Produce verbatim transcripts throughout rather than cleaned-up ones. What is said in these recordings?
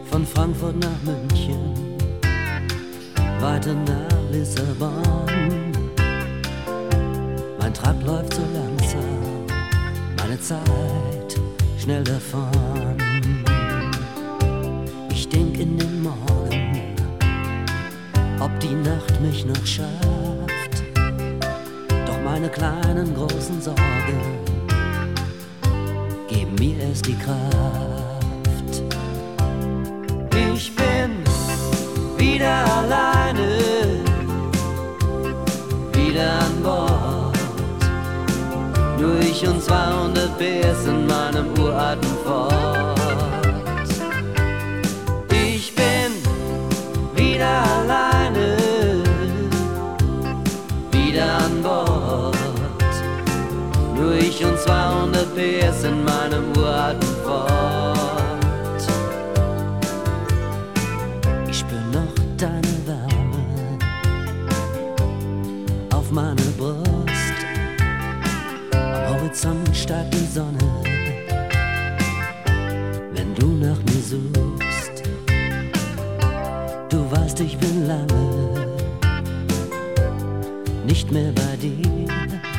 von Frankfurt nach München, weiter nach Lissabon. Mein Trab läuft so langsam, meine Zeit schnell davon. Ich denk in den Morgen, ob die Nacht mich noch schafft. Doch meine kleinen, großen Sorgen geben mir erst die Kraft. Ich bin wieder alleine, wieder an Bord. Nur ich und zweihundert Bärs in meinem uralten Fort. Ich bin wieder alleine, wieder an Bord. Nur ich und zweihundert Bärs in meinem uralten Fort. Ich spür noch deine Wärme auf meine Brust. Am Horizont steigt die Sonne, wenn du nach mir suchst. Du weißt, ich bin lange nicht mehr bei dir,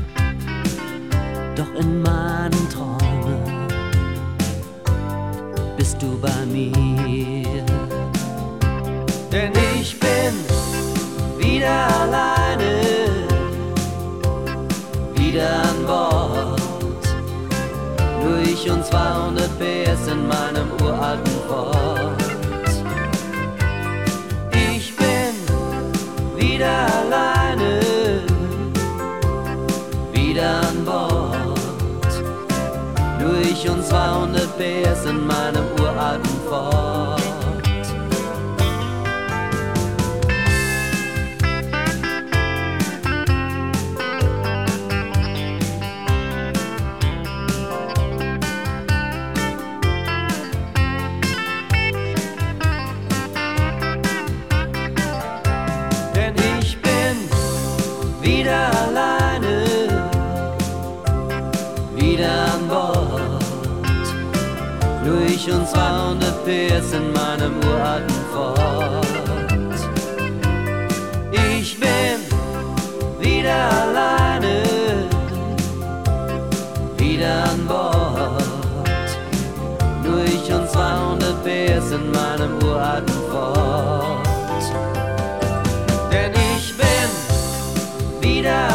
doch in meinen Träumen bist du bei mir. Denn ich bin wieder alleine, wieder an Bord. Nur ich und zweihundert Bärs in meinem uralten Fort. Ich bin wieder alleine, wieder an Bord. Nur ich und zweihundert Bärs in meinem uralten Fort. Wieder alleine, wieder an Bord. Nur ich und zweihundert Bärs in meinem uralten Fort. Ich bin wieder alleine, wieder an Bord. Nur ich und zweihundert Bärs in meinem uralten Fort. Denn ich bin wieder